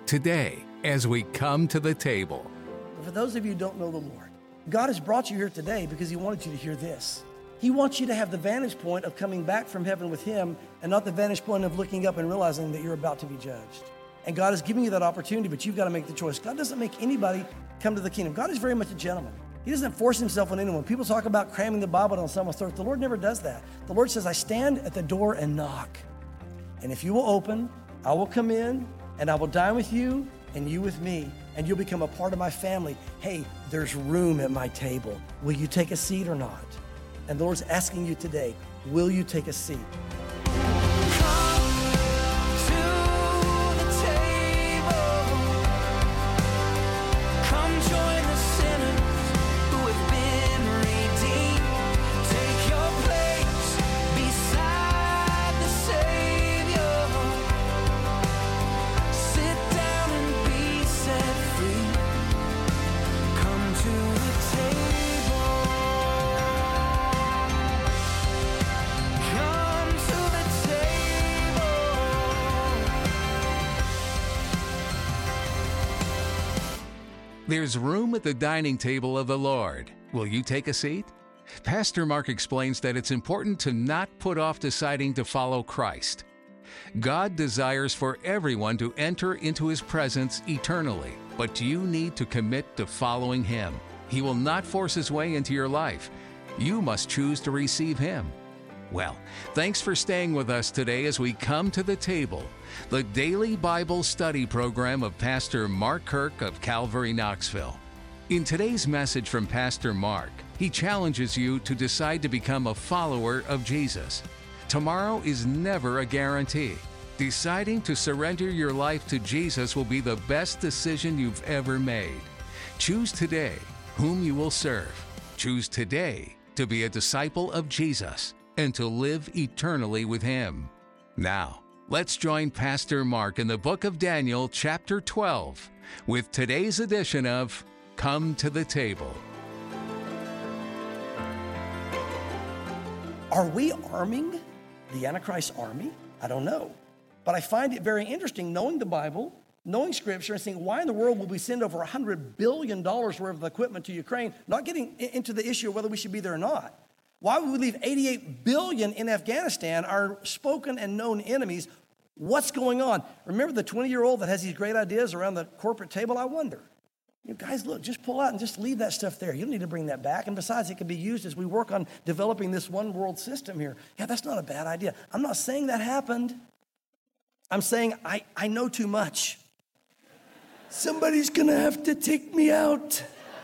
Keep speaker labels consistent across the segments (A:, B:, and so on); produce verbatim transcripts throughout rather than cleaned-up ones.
A: today as we come to the table.
B: For those of you who don't know the Lord, God has brought you here today because He wanted you to hear this. He wants you to have the vantage point of coming back from heaven with Him and not the vantage point of looking up and realizing that you're about to be judged. And God is giving you that opportunity, but you've got to make the choice. God doesn't make anybody come to the kingdom. God is very much a gentleman. He doesn't force Himself on anyone. People talk about cramming the Bible down someone's throat. The Lord never does that. The Lord says, I stand at the door and knock. And if you will open, I will come in and I will dine with you and you with me, and you'll become a part of my family. Hey, there's room at my table. Will you take a seat or not? And the Lord's asking you today, will you take a seat?
A: There's room at the dining table of the Lord. Will you take a seat? Pastor Mark explains that it's important to not put off deciding to follow Christ. God desires for everyone to enter into His presence eternally, but you need to commit to following Him. He will not force His way into your life. You must choose to receive Him. Well, thanks for staying with us today as we come to the table, the daily Bible study program of Pastor Mark Kirk of Calvary, Knoxville. In today's message from Pastor Mark, he challenges you to decide to become a follower of Jesus. Tomorrow is never a guarantee. Deciding to surrender your life to Jesus will be the best decision you've ever made. Choose today whom you will serve. Choose today to be a disciple of Jesus and to live eternally with Him. Now, let's join Pastor Mark in the book of Daniel, chapter twelve, with today's edition of Come to the Table.
B: Are we arming the Antichrist army? I don't know. But I find it very interesting knowing the Bible, knowing Scripture, and saying, why in the world would we send over one hundred billion dollars worth of equipment to Ukraine, not getting into the issue of whether we should be there or not? Why would we leave eighty-eight billion dollars in Afghanistan, our spoken and known enemies? What's going on? Remember the twenty-year-old that has these great ideas around the corporate table? I wonder. You guys, look, just pull out and just leave that stuff there. You don't need to bring that back. And besides, it can be used as we work on developing this one world system here. Yeah, that's not a bad idea. I'm not saying that happened. I'm saying I, I know too much. Somebody's going to have to take me out.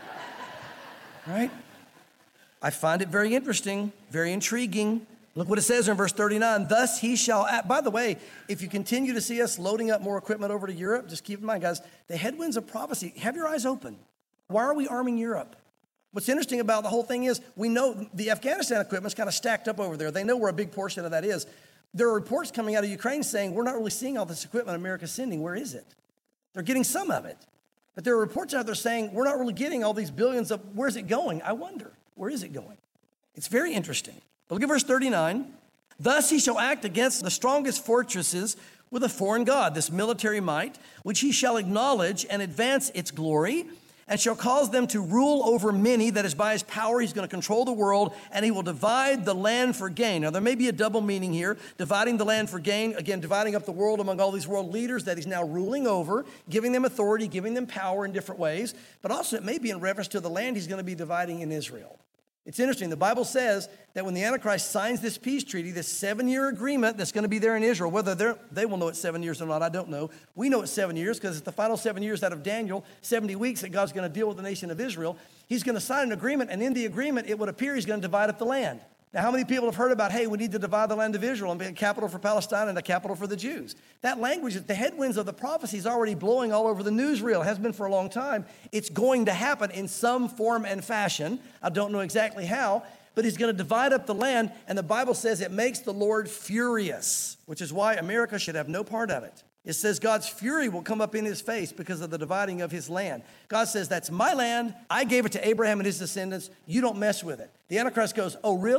B: Right? I find it very interesting, very intriguing. Look what it says in verse thirty-nine. Thus he shall act. By the way, if you continue to see us loading up more equipment over to Europe, just keep in mind, guys, the headwinds of prophecy, have your eyes open. Why are we arming Europe? What's interesting about the whole thing is we know the Afghanistan equipment's kind of stacked up over there. They know where a big portion of that is. There are reports coming out of Ukraine saying, we're not really seeing all this equipment America's sending. Where is it? They're getting some of it. But there are reports out there saying, we're not really getting all these billions of, where's it going? I wonder. Where is it going? It's very interesting. But look at verse thirty-nine. Thus he shall act against the strongest fortresses with a foreign god, this military might, which he shall acknowledge and advance its glory, and shall cause them to rule over many, that is by his power he's going to control the world, and he will divide the land for gain. Now there may be a double meaning here, dividing the land for gain, again, dividing up the world among all these world leaders that he's now ruling over, giving them authority, giving them power in different ways, but also it may be in reference to the land he's going to be dividing in Israel. It's interesting. The Bible says that when the Antichrist signs this peace treaty, this seven-year agreement that's going to be there in Israel, whether they will know it's seven years or not, I don't know. We know it's seven years because it's the final seven years out of Daniel, seventy weeks that God's going to deal with the nation of Israel. He's going to sign an agreement, and in the agreement, it would appear he's going to divide up the land. Now, how many people have heard about, hey, we need to divide the land of Israel and make a capital for Palestine and a capital for the Jews? That language, the headwinds of the prophecy is already blowing all over the newsreel. It has been for a long time. It's going to happen in some form and fashion. I don't know exactly how, but he's going to divide up the land, and the Bible says it makes the Lord furious, which is why America should have no part of it. It says God's fury will come up in his face because of the dividing of his land. God says, that's my land. I gave it to Abraham and his descendants. You don't mess with it. The Antichrist goes, oh, really?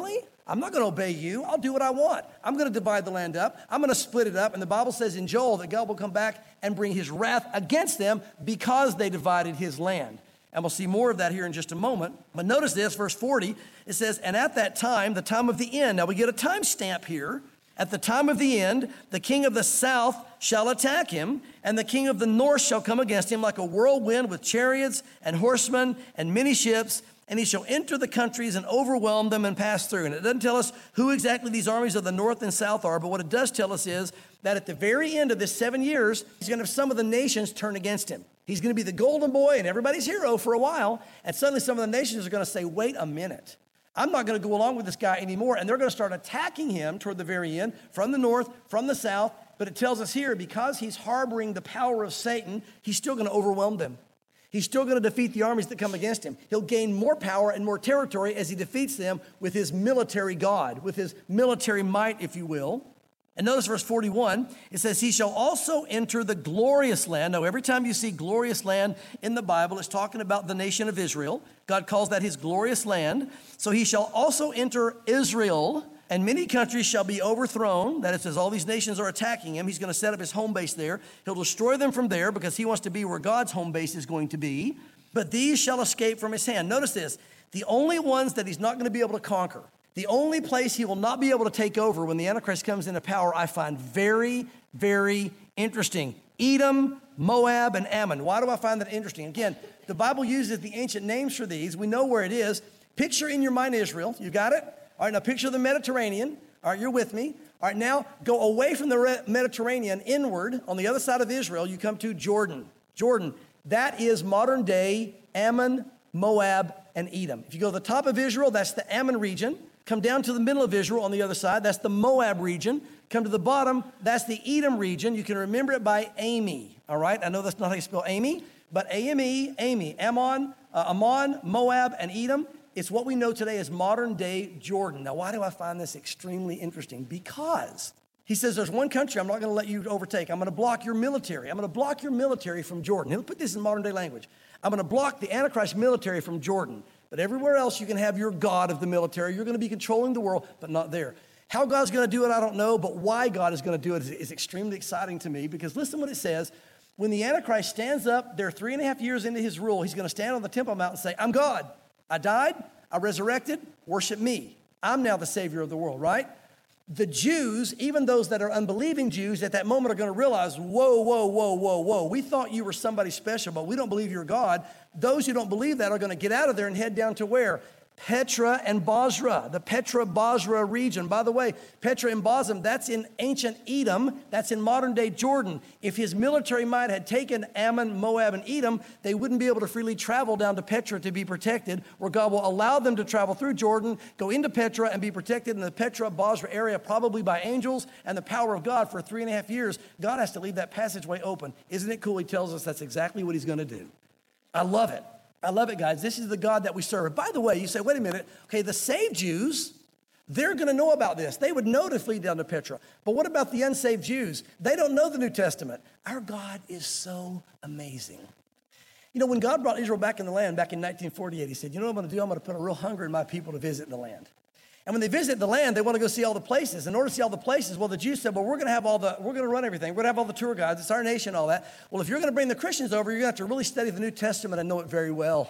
B: I'm not going to obey you. I'll do what I want. I'm going to divide the land up. I'm going to split it up. And the Bible says in Joel that God will come back and bring his wrath against them because they divided his land. And we'll see more of that here in just a moment. But notice this, verse forty, it says, and at that time, the time of the end. Now we get a time stamp here. At the time of the end, the king of the south shall attack him, and the king of the north shall come against him like a whirlwind with chariots and horsemen and many ships, and he shall enter the countries and overwhelm them and pass through. And it doesn't tell us who exactly these armies of the north and south are, but what it does tell us is that at the very end of this seven years, he's going to have some of the nations turn against him. He's going to be the golden boy and everybody's hero for a while, and suddenly some of the nations are going to say, wait a minute. I'm not going to go along with this guy anymore. And they're going to start attacking him toward the very end from the north, from the south. But it tells us here, because he's harboring the power of Satan, he's still going to overwhelm them. He's still going to defeat the armies that come against him. He'll gain more power and more territory as he defeats them with his military God, with his military might, if you will. And notice verse forty-one, it says, he shall also enter the glorious land. Now, every time you see glorious land in the Bible, it's talking about the nation of Israel. God calls that his glorious land. So he shall also enter Israel, and many countries shall be overthrown. That is, as all these nations are attacking him, he's going to set up his home base there. He'll destroy them from there because he wants to be where God's home base is going to be. But these shall escape from his hand. Notice this, the only ones that he's not going to be able to conquer, the only place he will not be able to take over when the Antichrist comes into power, I find very, very interesting. Edom, Moab, and Ammon. Why do I find that interesting? Again, the Bible uses the ancient names for these. We know where it is. Picture in your mind Israel. You got it? All right, now picture the Mediterranean. All right, you're with me. All right, now go away from the Mediterranean inward. On the other side of Israel, you come to Jordan. Jordan, that is modern day Ammon, Moab, and Edom. If you go to the top of Israel, that's the Ammon region. Come down to the middle of Israel on the other side, that's the Moab region. Come to the bottom, that's the Edom region. You can remember it by Amy, all right? I know that's not how you spell Amy, but A M E, Amy, Ammon, uh, Ammon, Moab, and Edom. It's what we know today as modern day Jordan. Now, why do I find this extremely interesting? Because he says there's one country I'm not going to let you overtake. I'm going to block your military. I'm going to block your military from Jordan. He'll put this in modern day language. I'm going to block the Antichrist military from Jordan. But everywhere else, you can have your God of the military. You're going to be controlling the world, but not there. How God's going to do it, I don't know, but why God is going to do it is, is extremely exciting to me, because listen what it says. When the Antichrist stands up, they're three and a half years into his rule, he's going to stand on the Temple Mount and say, I'm God. I died, I resurrected, worship me. I'm now the Savior of the world, right? The Jews, even those that are unbelieving Jews, at that moment are going to realize, whoa, whoa, whoa, whoa, whoa. We thought you were somebody special, but we don't believe you're God. Those who don't believe that are going to get out of there and head down to where? Petra and Bozrah, the Petra-Bozrah region. By the way, Petra and Bozrah, that's in ancient Edom. That's in modern-day Jordan. If his military might had taken Ammon, Moab, and Edom, they wouldn't be able to freely travel down to Petra to be protected, where God will allow them to travel through Jordan, go into Petra, and be protected in the Petra-Bozrah area, probably by angels and the power of God for three and a half years. God has to leave that passageway open. Isn't it cool? He tells us that's exactly what he's going to do. I love it. I love it, guys. This is the God that we serve. By the way, you say, wait a minute. Okay, the saved Jews, they're going to know about this. They would know to flee down to Petra. But what about the unsaved Jews? They don't know the New Testament. Our God is so amazing. You know, when God brought Israel back in the land back in nineteen forty-eight, he said, you know what I'm going to do? I'm going to put a real hunger in my people to visit the land. And when they visit the land, they want to go see all the places. In order to see all the places, well, the Jews said, well, we're going to have all the, we're going to run everything. We're going to have all the tour guides. It's our nation, all that. Well, if you're going to bring the Christians over, you're going to have to really study the New Testament and know it very well.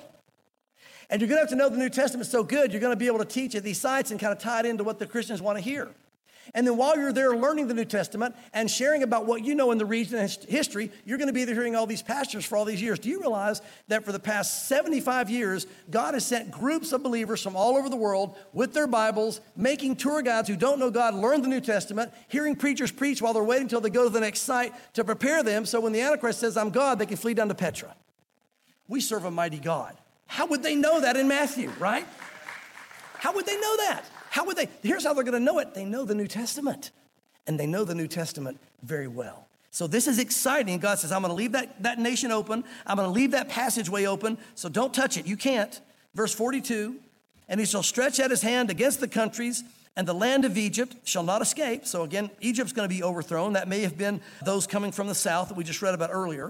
B: And you're going to have to know the New Testament so good, you're going to be able to teach at these sites and kind of tie it into what the Christians want to hear. And then while you're there learning the New Testament and sharing about what you know in the region and history, you're going to be there hearing all these pastors for all these years. Do you realize that for the past seventy-five years, God has sent groups of believers from all over the world with their Bibles, making tour guides who don't know God learn the New Testament, hearing preachers preach while they're waiting until they go to the next site to prepare them so when the Antichrist says, I'm God, they can flee down to Petra. We serve a mighty God. How would they know that in Matthew, right? How would they know that? How would they? Here's how they're going to know it. They know the New Testament, and they know the New Testament very well. So this is exciting. God says, I'm going to leave that, that nation open. I'm going to leave that passageway open, so don't touch it. You can't. Verse forty-two, and he shall stretch out his hand against the countries, and the land of Egypt shall not escape. So again, Egypt's going to be overthrown. That may have been those coming from the south that we just read about earlier.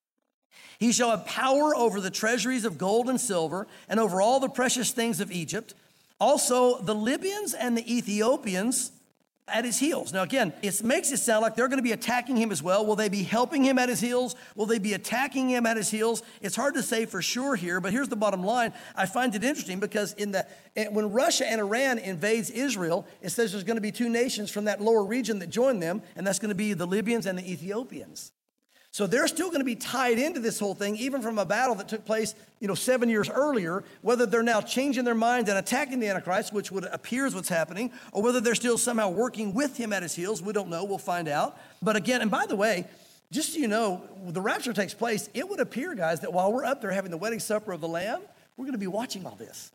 B: He shall have power over the treasuries of gold and silver, and over all the precious things of Egypt. Also, the Libyans and the Ethiopians at his heels. Now, again, it makes it sound like they're going to be attacking him as well. Will they be helping him at his heels? Will they be attacking him at his heels? It's hard to say for sure here, but here's the bottom line. I find it interesting because in the when Russia and Iran invades Israel, it says there's going to be two nations from that lower region that join them, and that's going to be the Libyans and the Ethiopians. So they're still going to be tied into this whole thing, even from a battle that took place, you know, seven years earlier, whether they're now changing their minds and attacking the Antichrist, which would appear is what's happening, or whether they're still somehow working with him at his heels. We don't know. We'll find out. But again, and by the way, just so you know, the rapture takes place, it would appear, guys, that while we're up there having the wedding supper of the Lamb, we're going to be watching all this.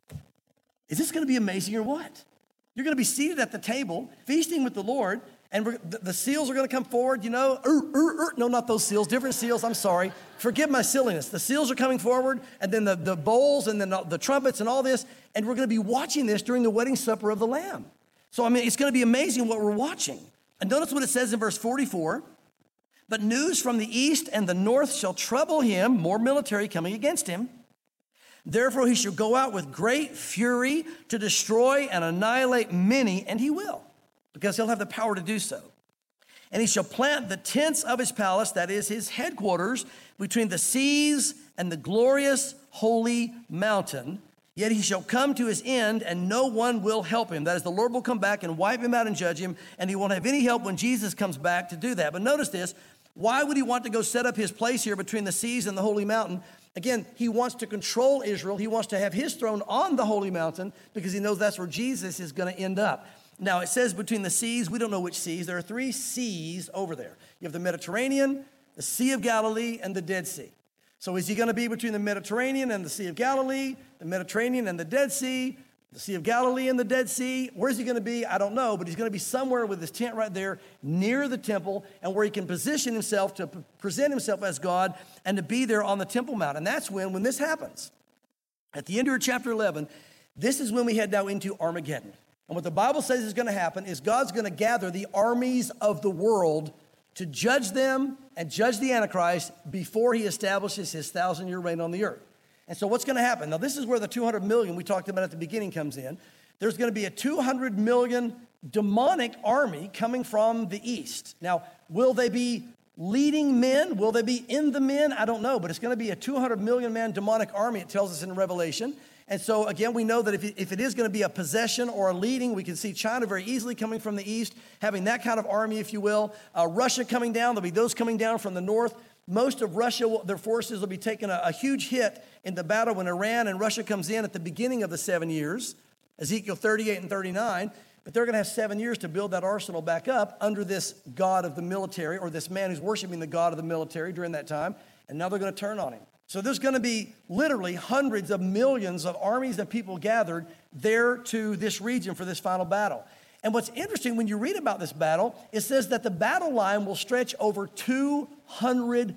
B: Is this going to be amazing or what? You're going to be seated at the table, feasting with the Lord, and we're, the, the seals are going to come forward, you know. Er, er, er. No, not those seals, different seals. I'm sorry. Forgive my silliness. The seals are coming forward, and then the, the bowls, and then the, the trumpets, and all this. And we're going to be watching this during the wedding supper of the Lamb. So, I mean, it's going to be amazing what we're watching. And notice what it says in verse forty-four. But news from the east and the north shall trouble him, more military coming against him. Therefore, he shall go out with great fury to destroy and annihilate many, and he will, because he'll have the power to do so. And he shall plant the tents of his palace, that is his headquarters, between the seas and the glorious holy mountain. Yet he shall come to his end, and no one will help him. That is, the Lord will come back and wipe him out and judge him, and he won't have any help when Jesus comes back to do that. But notice this. Why would he want to go set up his place here between the seas and the holy mountain? Again, he wants to control Israel. He wants to have his throne on the holy mountain because he knows that's where Jesus is going to end up. Now, it says between the seas. We don't know which seas. There are three seas over there. You have the Mediterranean, the Sea of Galilee, and the Dead Sea. So is he going to be between the Mediterranean and the Sea of Galilee, the Mediterranean and the Dead Sea, the Sea of Galilee and the Dead Sea? Where's he going to be? I don't know, but he's going to be somewhere with his tent right there near the temple and where he can position himself to p- present himself as God and to be there on the Temple Mount. And that's when, when this happens. At the end of chapter eleven, this is when we head now into Armageddon. And what the Bible says is going to happen is God's going to gather the armies of the world to judge them and judge the Antichrist before he establishes his thousand-year reign on the earth. And so what's going to happen? Now, this is where the two hundred million we talked about at the beginning comes in. There's going to be a two hundred million demonic army coming from the east. Now, will they be leading men? Will they be in the men? I don't know, but it's going to be a two hundred million man demonic army, it tells us in Revelation. And so, again, we know that if it, if it is going to be a possession or a leading, we can see China very easily coming from the east, having that kind of army, if you will. Uh, Russia coming down, there'll be those coming down from the north. Most of Russia, their forces will be taking a, a huge hit in the battle when Iran and Russia comes in at the beginning of the seven years, Ezekiel thirty-eight and thirty-nine. But they're going to have seven years to build that arsenal back up under this God of the military, or this man who's worshiping the God of the military during that time. And now they're going to turn on him. So there's going to be literally hundreds of millions of armies of people gathered there to this region for this final battle. And what's interesting, when you read about this battle, it says that the battle line will stretch over two hundred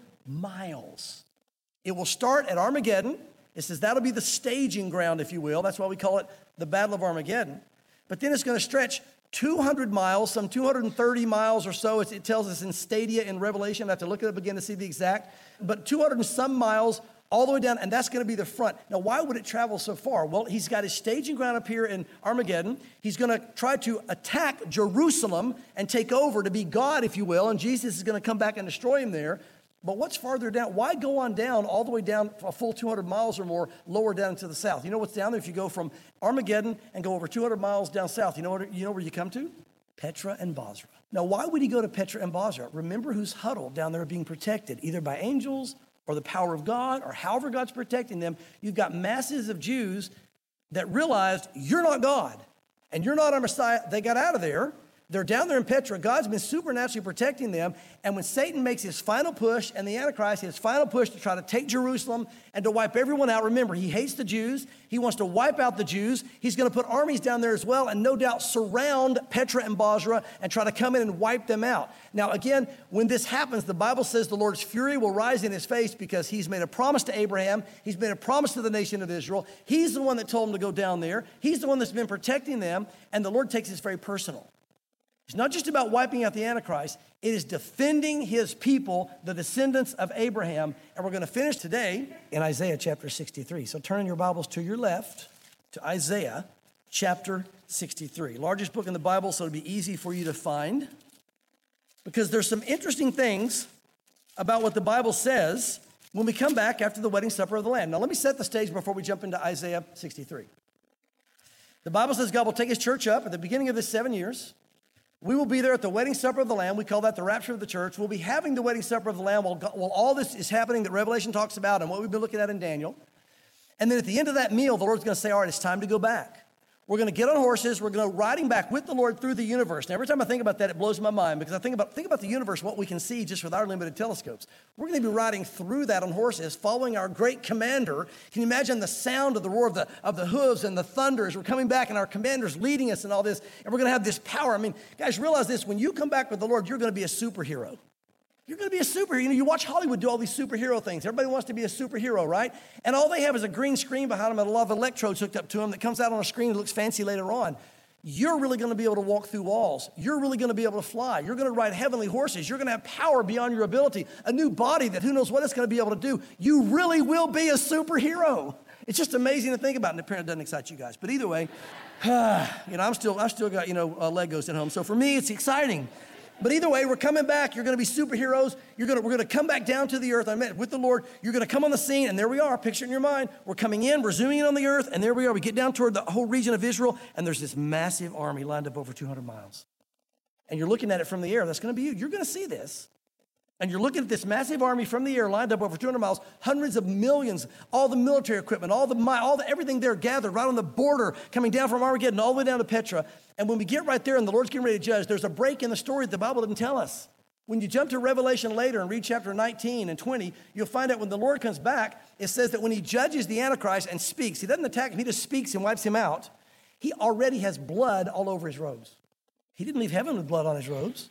B: miles. It will start at Armageddon. It says that'll be the staging ground, if you will. That's why we call it the Battle of Armageddon. But then it's going to stretch two hundred miles, some two hundred thirty miles or so. It's, it tells us in Stadia in Revelation. I have to look it up again to see the exact. But two hundred and some miles all the way down, and that's going to be the front. Now, why would it travel so far? Well, he's got his staging ground up here in Armageddon. He's going to try to attack Jerusalem and take over to be God, if you will, and Jesus is going to come back and destroy him there. But what's farther down? Why go on down all the way down a full two hundred miles or more, lower down to the south? You know what's down there? If you go from Armageddon and go over two hundred miles down south, you know what, you know where you come to? Petra and Bozrah. Now, why would he go to Petra and Bozrah? Remember who's huddled down there being protected, either by angels or the power of God, or however God's protecting them. You've got masses of Jews that realized you're not God and you're not our Messiah. They got out of there. They're down there in Petra. God's been supernaturally protecting them. And when Satan makes his final push, and the Antichrist, his final push to try to take Jerusalem and to wipe everyone out, remember, he hates the Jews. He wants to wipe out the Jews. He's going to put armies down there as well and no doubt surround Petra and Bozrah and try to come in and wipe them out. Now, again, when this happens, the Bible says the Lord's fury will rise in his face because he's made a promise to Abraham. He's made a promise to the nation of Israel. He's the one that told them to go down there. He's the one that's been protecting them, and the Lord takes this very personal. It's not just about wiping out the Antichrist. It is defending his people, the descendants of Abraham. And we're going to finish today in Isaiah chapter sixty-three. So turn in your Bibles to your left, to Isaiah chapter sixty-three. Largest book in the Bible, so it'll be easy for you to find, because there's some interesting things about what the Bible says when we come back after the wedding supper of the Lamb. Now, let me set the stage before we jump into Isaiah sixty-three. The Bible says God will take his church up at the beginning of this seven years. We will be there at the wedding supper of the Lamb. We call that the rapture of the church. We'll be having the wedding supper of the Lamb while, while all this is happening that Revelation talks about and what we've been looking at in Daniel. And then at the end of that meal, the Lord's going to say, all right, it's time to go back. We're going to get on horses. We're going to go riding back with the Lord through the universe. Now, every time I think about that, it blows my mind, because I think about, think about the universe, what we can see just with our limited telescopes. We're going to be riding through that on horses, following our great commander. Can you imagine the sound of the roar of the, of the hooves and the thunder as we're coming back, and our commander's leading us and all this, and we're going to have this power. I mean, guys, realize this. When you come back with the Lord, you're going to be a superhero. You're going to be a superhero. You know, you watch Hollywood do all these superhero things. Everybody wants to be a superhero, right? And all they have is a green screen behind them and a lot of electrodes hooked up to them that comes out on a screen that looks fancy later on. You're really going to be able to walk through walls. You're really going to be able to fly. You're going to ride heavenly horses. You're going to have power beyond your ability, a new body that who knows what it's going to be able to do. You really will be a superhero. It's just amazing to think about, and apparently it doesn't excite you guys. But either way, you know, I'm still, I've still got, you know, uh, Legos at home. So for me, it's exciting. But either way, we're coming back. You're going to be superheroes. You're going to, we're going to come back down to the earth. I met with the Lord. You're going to come on the scene, and there we are. Picture it in your mind. We're coming in. We're zooming in on the earth, and there we are. We get down toward the whole region of Israel, and there's this massive army lined up over two hundred miles. And you're looking at it from the air. That's going to be you. You're going to see this. And you're looking at this massive army from the air lined up over two hundred miles, hundreds of millions, all the military equipment, all the, all the everything there gathered right on the border, coming down from Armageddon all the way down to Petra. And when we get right there and the Lord's getting ready to judge, there's a break in the story that the Bible didn't tell us. When you jump to Revelation later and read chapter nineteen and twenty, you'll find out when the Lord comes back, it says that when he judges the Antichrist and speaks, he doesn't attack him, he just speaks and wipes him out. He already has blood all over his robes. He didn't leave heaven with blood on his robes.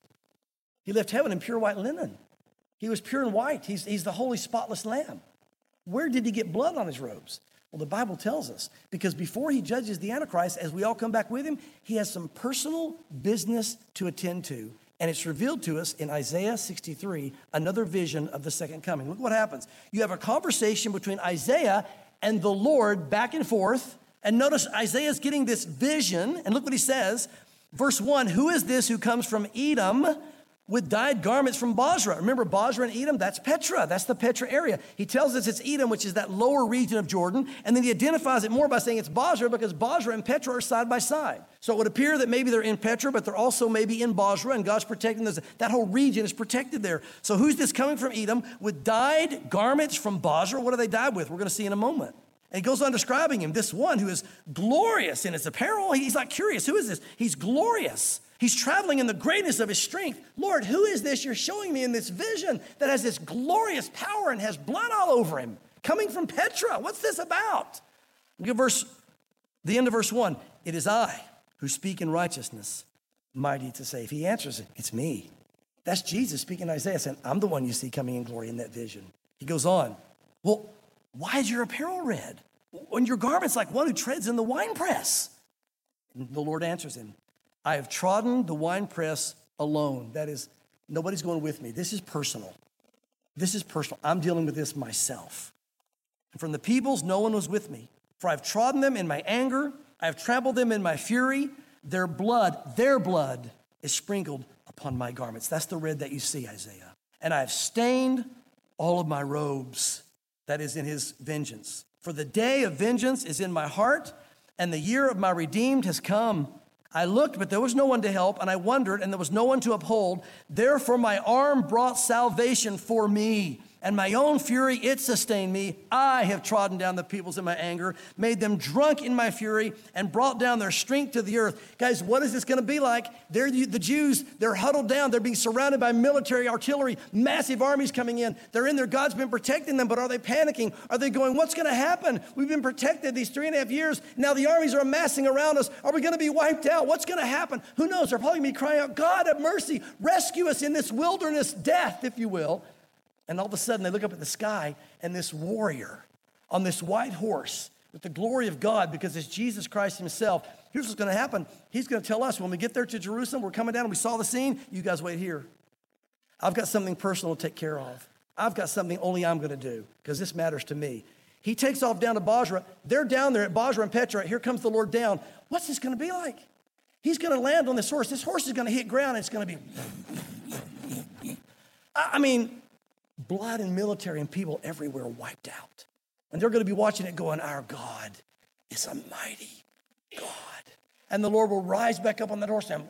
B: He left heaven in pure white linen. He was pure and white. He's, he's the holy, spotless lamb. Where did he get blood on his robes? Well, the Bible tells us, because before he judges the Antichrist, as we all come back with him, he has some personal business to attend to. And it's revealed to us in Isaiah sixty-three, another vision of the second coming. Look what happens. You have a conversation between Isaiah and the Lord back and forth. And notice Isaiah's getting this vision. And look what he says. Verse one, who is this who comes from Edom with dyed garments from Bozrah? Remember, Bozrah and Edom, that's Petra. That's the Petra area. He tells us it's Edom, which is that lower region of Jordan. And then he identifies it more by saying it's Bozrah, because Bozrah and Petra are side by side. So it would appear that maybe they're in Petra, but they're also maybe in Bozrah, and God's protecting this. That whole region is protected there. So who's this coming from Edom with dyed garments from Bozrah? What are they dyed with? We're going to see in a moment. And he goes on describing him, this one who is glorious in his apparel. He's like curious. Who is this? He's glorious. He's traveling in the greatness of his strength. Lord, who is this you're showing me in this vision that has this glorious power and has blood all over him? Coming from Petra. What's this about? Look at verse, the end of verse one. It is I who speak in righteousness, mighty to save. He answers it. It's me. That's Jesus speaking to Isaiah, saying, I'm the one you see coming in glory in that vision. He goes on. Well, why is your apparel red? And your garment's like one who treads in the winepress. And the Lord answers him. I have trodden the winepress alone. That is, nobody's going with me. This is personal. This is personal. I'm dealing with this myself. And from the peoples, no one was with me. For I've trodden them in my anger. I have trampled them in my fury. Their blood, their blood is sprinkled upon my garments. That's the red that you see, Isaiah. And I have stained all of my robes. That is in his vengeance. For the day of vengeance is in my heart, and the year of my redeemed has come. I looked, but there was no one to help, and I wondered, and there was no one to uphold. Therefore my arm brought salvation for me, and my own fury, it sustained me. I have trodden down the peoples in my anger, made them drunk in my fury, and brought down their strength to the earth. Guys, what is this going to be like? They're the Jews, they're huddled down. They're being surrounded by military artillery, massive armies coming in. They're in there. God's been protecting them, but are they panicking? Are they going, what's going to happen? We've been protected these three and a half years. Now the armies are amassing around us. Are we going to be wiped out? What's going to happen? Who knows? They're probably going to be crying out, God, have mercy. Rescue us in this wilderness death, if you will. And all of a sudden, they look up at the sky, and this warrior on this white horse with the glory of God, because it's Jesus Christ himself. Here's what's going to happen. He's going to tell us when we get there to Jerusalem, we're coming down and we saw the scene. You guys wait here. I've got something personal to take care of. I've got something only I'm going to do, because this matters to me. He takes off down to Bozrah. They're down there at Bozrah and Petra. Here comes the Lord down. What's this going to be like? He's going to land on this horse. This horse is going to hit ground, and it's going to be... I mean, blood and military and people everywhere wiped out. And they're going to be watching it going, our God is a mighty God. And the Lord will rise back up on that horse and,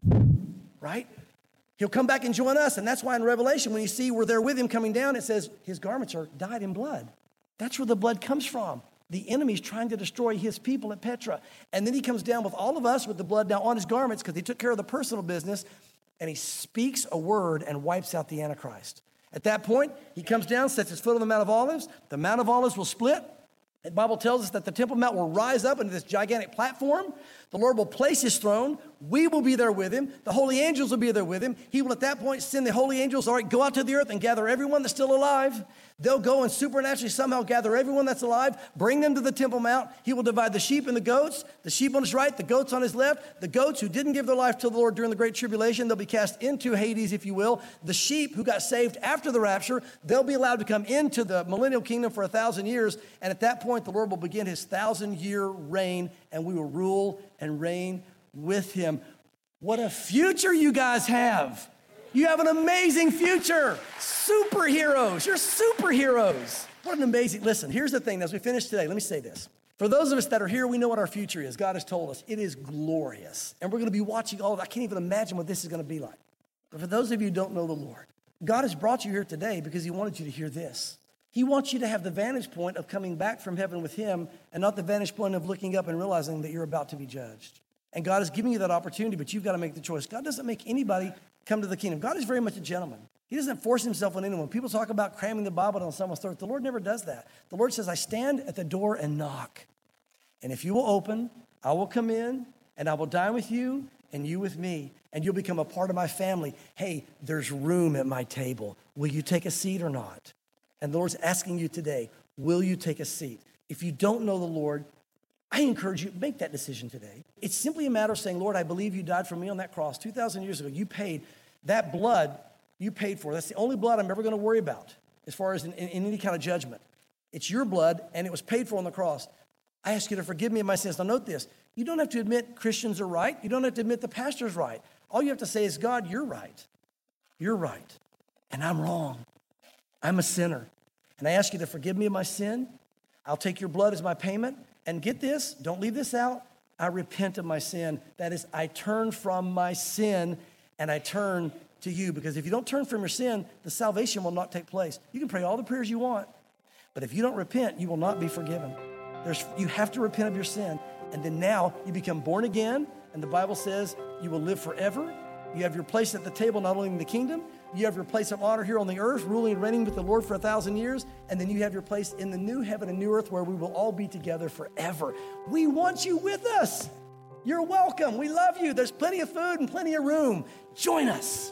B: right? He'll come back and join us. And that's why in Revelation, when you see we're there with him coming down, it says his garments are dyed in blood. That's where the blood comes from. The enemy's trying to destroy his people at Petra. And then he comes down with all of us with the blood now on his garments because he took care of the personal business. And he speaks a word and wipes out the Antichrist. At that point, he comes down, sets his foot on the Mount of Olives. The Mount of Olives will split. The Bible tells us that the Temple Mount will rise up into this gigantic platform. The Lord will place his throne. We will be there with him. The holy angels will be there with him. He will at that point send the holy angels, all right, go out to the earth and gather everyone that's still alive. They'll go and supernaturally somehow gather everyone that's alive, bring them to the Temple Mount. He will divide the sheep and the goats, the sheep on his right, the goats on his left. The goats who didn't give their life to the Lord during the Great Tribulation, they'll be cast into Hades, if you will. The sheep who got saved after the rapture, they'll be allowed to come into the millennial kingdom for a thousand years. And at that point, the Lord will begin his thousand-year reign, and we will rule and reign with him. What a future you guys have. You have an amazing future. Superheroes. You're superheroes. What an amazing, listen, here's the thing. As we finish today, let me say this. For those of us that are here, we know what our future is. God has told us. It is glorious. And we're going to be watching all of it. I can't even imagine what this is going to be like. But for those of you who don't know the Lord, God has brought you here today because he wanted you to hear this. He wants you to have the vantage point of coming back from heaven with him and not the vantage point of looking up and realizing that you're about to be judged. And God is giving you that opportunity, but you've got to make the choice. God doesn't make anybody come to the kingdom. God is very much a gentleman. He doesn't force himself on anyone. People talk about cramming the Bible down someone's throat. The Lord never does that. The Lord says, I stand at the door and knock. And if you will open, I will come in and I will dine with you and you with me. And you'll become a part of my family. Hey, there's room at my table. Will you take a seat or not? And the Lord's asking you today, will you take a seat? If you don't know the Lord, I encourage you, make that decision today. It's simply a matter of saying, Lord, I believe you died for me on that cross two thousand years ago. You paid that blood, you paid for. That's the only blood I'm ever going to worry about as far as in, in, in any kind of judgment. It's your blood, and it was paid for on the cross. I ask you to forgive me of my sins. Now note this. You don't have to admit Christians are right. You don't have to admit the pastor's right. All you have to say is, God, you're right. You're right. And I'm wrong. I'm a sinner. And I ask you to forgive me of my sin. I'll take your blood as my payment. And get this, don't leave this out. I repent of my sin. That is, I turn from my sin and I turn to you. Because if you don't turn from your sin, the salvation will not take place. You can pray all the prayers you want, but if you don't repent, you will not be forgiven. There's, you have to repent of your sin. And then now you become born again. And the Bible says you will live forever. You have your place at the table, not only in the kingdom, you have your place of honor here on the earth, ruling and reigning with the Lord for a thousand years. And then you have your place in the new heaven and new earth where we will all be together forever. We want you with us. You're welcome. We love you. There's plenty of food and plenty of room. Join us.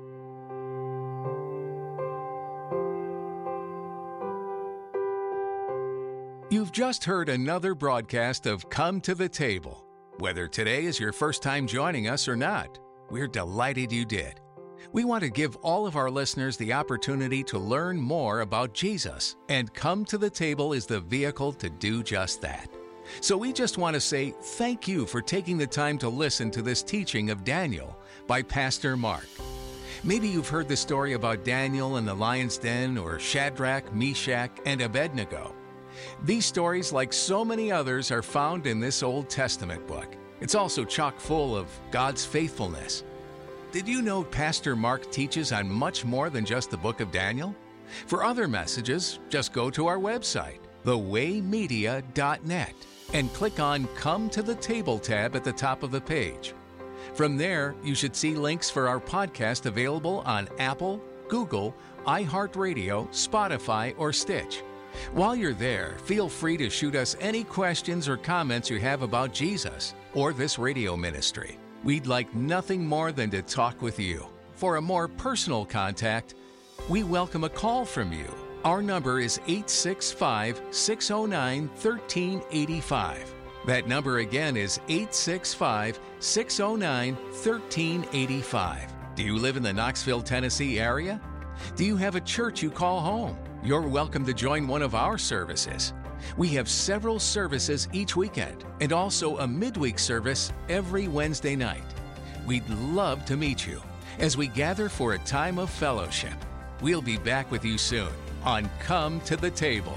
A: You've just heard another broadcast of Come to the Table. Whether today is your first time joining us or not, we're delighted you did. We want to give all of our listeners the opportunity to learn more about Jesus, and Come to the Table is the vehicle to do just that. So we just want to say thank you for taking the time to listen to this teaching of Daniel by Pastor Mark. Maybe you've heard the story about Daniel in the lion's den, or Shadrach, Meshach, and Abednego. These stories, like so many others, are found in this Old Testament book. It's also chock full of God's faithfulness. Did you know Pastor Mark teaches on much more than just the book of Daniel? For other messages, just go to our website, the way media dot net, and click on Come to the Table tab at the top of the page. From there, you should see links for our podcast available on Apple, Google, iHeartRadio, Spotify, or Stitch. While you're there, feel free to shoot us any questions or comments you have about Jesus or this radio ministry. We'd like nothing more than to talk with you. For a more personal contact, we welcome a call from you. Our number is eight six five, six oh nine, one three eight five. That number again is eight six five, six oh nine, one three eight five. Do you live in the Knoxville, Tennessee area? Do you have a church you call home? You're welcome to join one of our services. We have several services each weekend and also a midweek service every Wednesday night. We'd love to meet you as we gather for a time of fellowship. We'll be back with you soon on Come to the Table.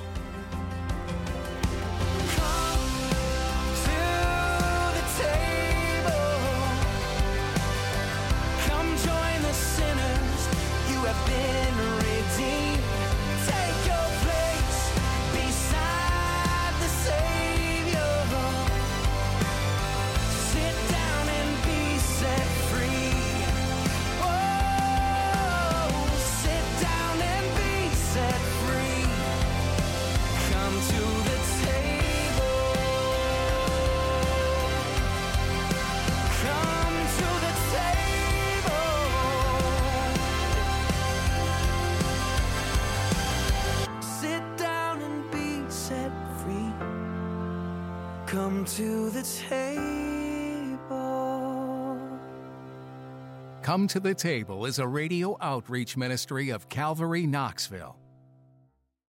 C: Come to the table.
A: Come to the Table is a radio outreach ministry of Calvary Knoxville.